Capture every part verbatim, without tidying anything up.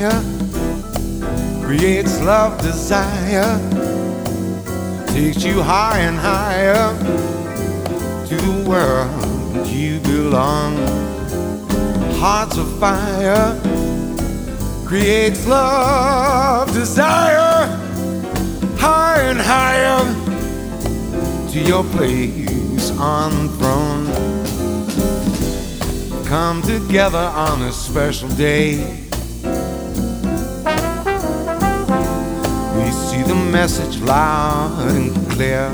fire, creates love, desire, takes you high and higher to the world you belong. Hearts of fire, creates love, desire, high and higher to your place on the throne. Come together on a special day. We see the message loud and clear.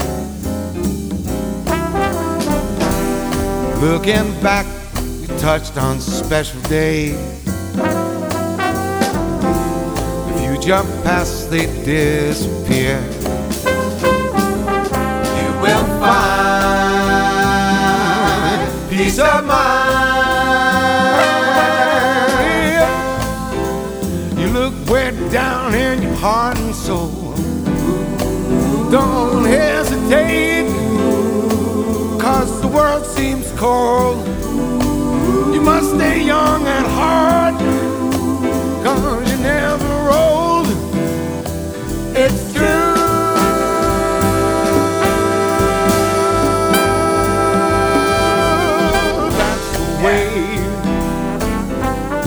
Looking back, we touched on special day. The future past, they disappear. You will find peace of mind. Way down in your heart and soul. Don't hesitate, cause the world seems cold. You must stay young at heart, cause